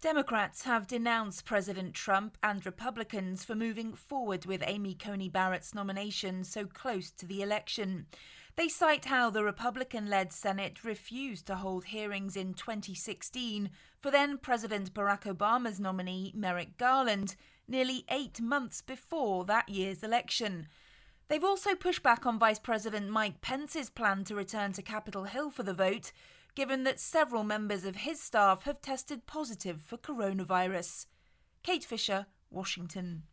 Democrats have denounced President Trump and Republicans for moving forward with Amy Coney Barrett's nomination so close to the election. They cite how the Republican-led Senate refused to hold hearings in 2016 for then-President Barack Obama's nominee, Merrick Garland, nearly 8 months before that year's election. They've also pushed back on Vice President Mike Pence's plan to return to Capitol Hill for the vote, given that several members of his staff have tested positive for coronavirus. Kate Fisher, Washington.